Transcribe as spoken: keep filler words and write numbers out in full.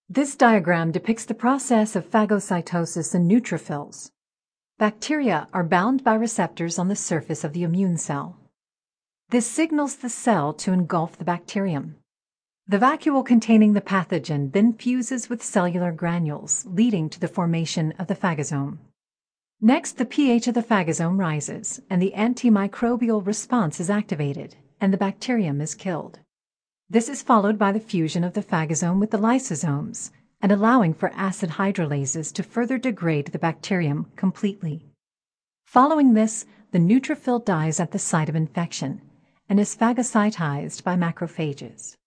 This diagram depicts the process of phagocytosis in neutrophils. Bacteria are bound by receptors on the surface of the immune cell. This signals the cell to engulf the bacterium. The vacuole containing the pathogen then fuses with cellular granules, leading to the formation of the phagosome. Next, the pH of the phagosome rises, and the antimicrobial response is activated, and the bacterium is killed. This is followed by the fusion of the phagosome with the lysosomes, and allowing for acid hydrolases to further degrade the bacterium completely. Following this, the neutrophil dies at the site of infection and is phagocytized by macrophages.